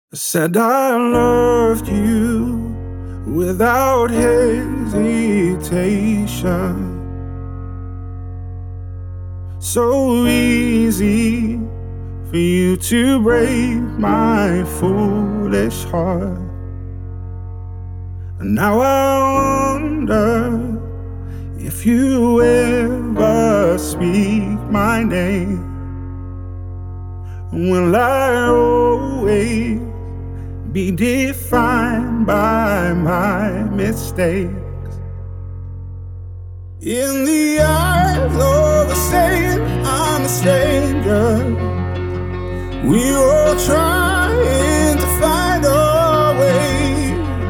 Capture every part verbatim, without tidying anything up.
I said I loved you without hesitation. So easy for you to break my foolish heart. And now I wonder if you ever speak my name. Will I always be defined by my mistakes? In the eyes of a saying I'm a stranger, we're all trying to find our way.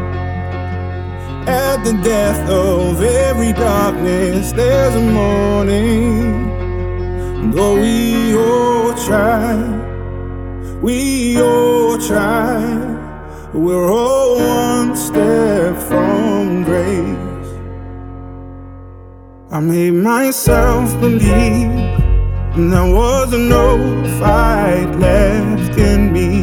At the death of every darkness, there's a morning. Though we all try, we all try, we're all one step from grace. I made myself believe there was no fight left in me,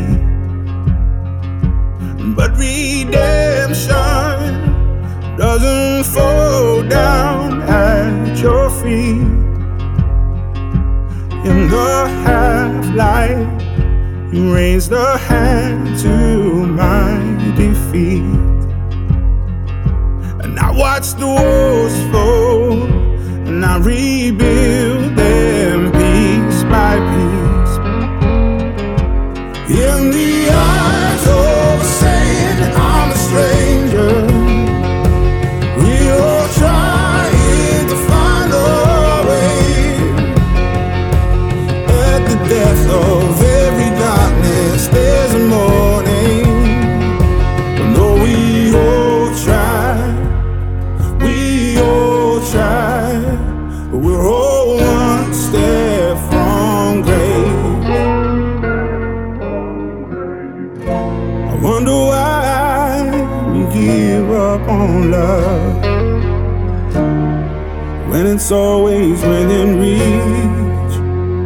but redemption doesn't fall down at your feet. In the half-light, you raised a hand to my defeat. And I watched the walls fall, and I rebuild them piece by piece. In the eyes of a saying I'm a stranger, we're all trying to find our way. At the depth of every darkness, there's a morning. And though we all try, we all try, but we're all one step from grace. I wonder why we give up on love when it's always within reach.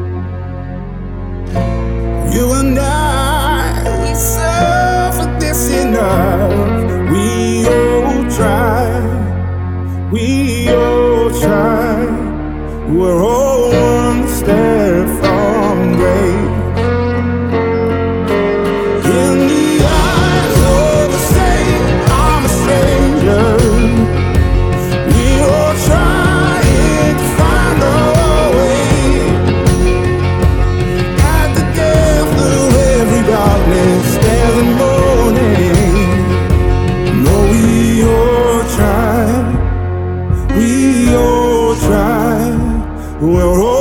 You and I, we suffer this enough. We all try, we all try, we're all one step from grace. In the eyes of the saint, I'm a stranger. We all trying to find our way. At the depth of every darkness, there's a morning. No, we all try, we all try, we're all